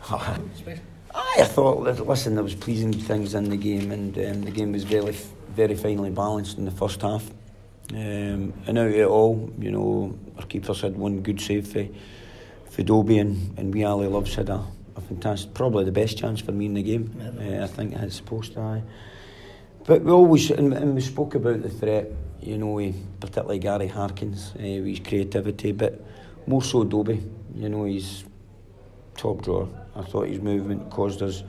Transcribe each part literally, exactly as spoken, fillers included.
I thought, listen, there was pleasing things in the game, and um, the game was very, very finely balanced in the first half. Um, and out of it all, you know, our keepers had one good save for, for Dobie, and, and we Ali Loves had a, a fantastic, probably the best chance for me in the game. Uh, I think it's supposed to. Aye. But we always, and, and we spoke about the threat, you know, particularly Gary Harkins, uh, with his creativity, but more so Dobie, you know, he's top drawer. I thought his movement caused us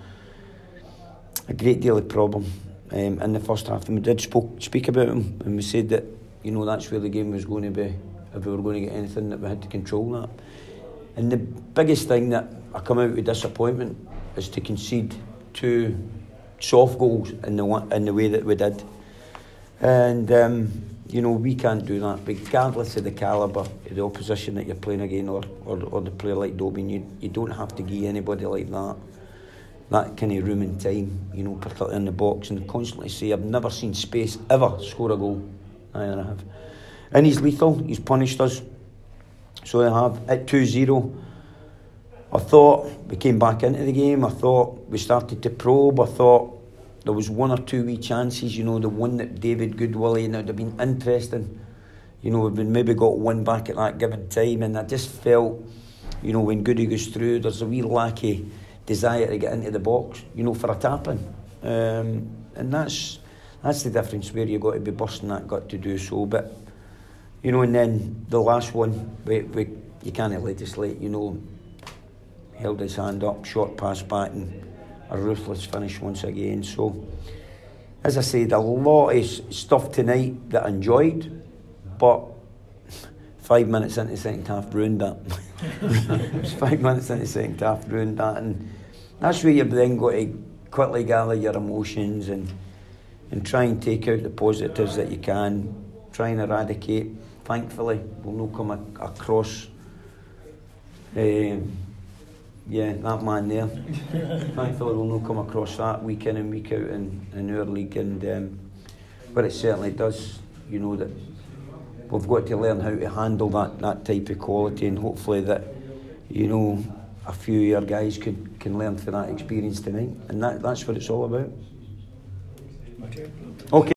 a great deal of problem um, in the first half, and we did spoke, speak about him, and we said that, you know, that's where the game was going to be, if we were going to get anything, that we had to control that. And the biggest thing that I come out with disappointment is to concede two soft goals in the in the way that we did. And um, you know, we can't do that, regardless of the calibre of the opposition that you're playing against, or, or, or the player like Dobie. You, you don't have to give anybody like that that kind of room and time, you know, particularly in the box, and constantly say, I've never seen space ever score a goal. I have. And he's lethal, he's punished us. So they have. At two zero, I thought we came back into the game. I thought we started to probe. I thought there was one or two wee chances, you know, the one that David Goodwillie, and it would have been interesting. You know, we've maybe got one back at that given time, and I just felt, you know, when Goody goes through, there's a wee lack of desire to get into the box, you know, for a tap-in. Um, and that's that's the difference, where you've got to be busting that gut to do so. But, you know, and then the last one, we, we, you can't legislate, you know, held his hand up, short pass back, and a ruthless finish once again. So, as I said, a lot of stuff tonight that I enjoyed, but five minutes into the second half ruined that. five minutes into the second half ruined that, and that's where you've then got to quickly gather your emotions and and try and take out the positives that you can, try and eradicate. Thankfully, we'll not come a- across um, yeah, that man there. Thankfully, we'll not come across that week in and week out in, in our league, and um, but it certainly does, you know, that we've got to learn how to handle that, that type of quality, and hopefully that, you know, a few of your guys could, can learn from that experience tonight, and that, that's what it's all about. Okay. Okay.